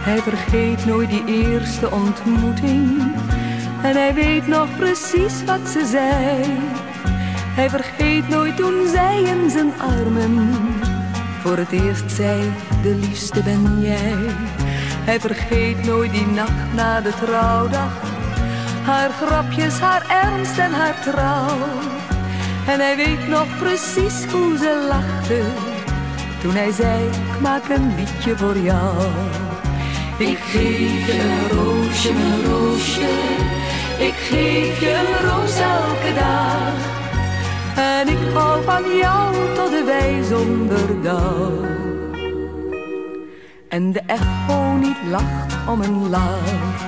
Hij vergeet nooit die eerste ontmoeting en hij weet nog precies wat ze zei. Hij vergeet nooit toen zij in zijn armen voor het eerst zei, de liefste ben jij. Hij vergeet nooit die nacht na de trouwdag, haar grapjes, haar ernst en haar trouw. En hij weet nog precies hoe ze lachte toen hij zei, ik maak een liedje voor jou. Ik geef je een roosje, mijn roosje, ik geef je een roos elke dag. En ik hou van jou tot de wijzonderdag. En de echo niet lacht om een lach.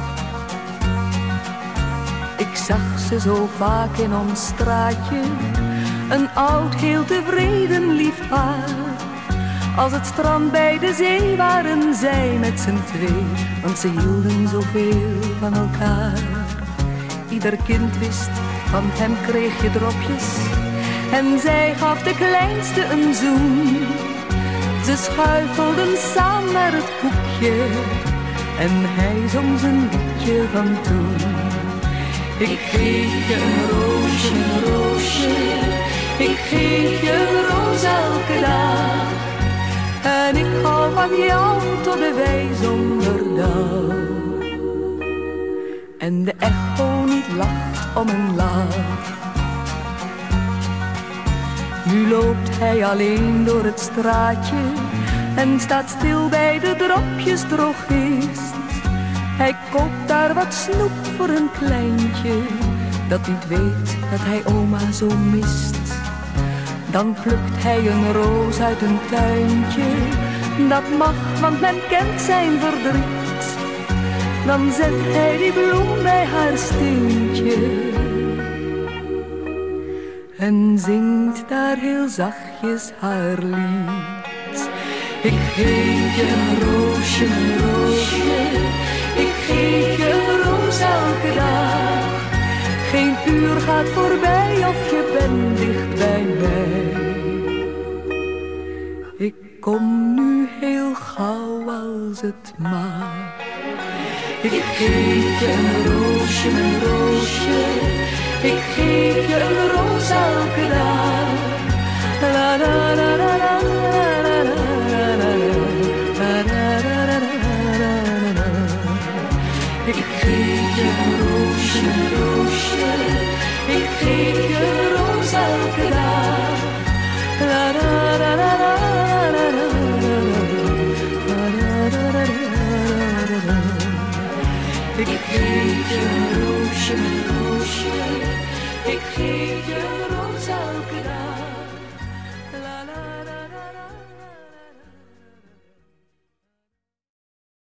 Ik zag ze zo vaak in ons straatje, een oud, heel tevreden lief paar. Als het strand bij de zee waren zij met z'n twee, want ze hielden zoveel van elkaar. Ieder kind wist, van hem kreeg je dropjes en zij gaf de kleinste een zoen. Ze schuifelden samen naar het hoekje en hij zong zijn liedje van toen. Ik geef je een roosje, een roosje, ik geef je een roos elke dag. En ik hou van jou tot de wijzonderdag. En de echo niet lacht om een lach. Nu loopt hij alleen door het straatje en staat stil bij de dropjes drogist. Hij koopt daar wat snoep voor een kleintje dat niet weet dat hij oma zo mist. Dan plukt hij een roos uit een tuintje, dat mag, want men kent zijn verdriet. Dan zet hij die bloem bij haar steentje en zingt daar heel zachtjes haar lied. Ik geef je een roosje, een roosje, ik geef je een roos elke dag. Geen uur gaat voorbij of je bent dicht bij mij. Ik kom nu heel gauw als het mag. Ik geef je een roosje, een roosje, ik geef je een roos elke dag. La la la la la.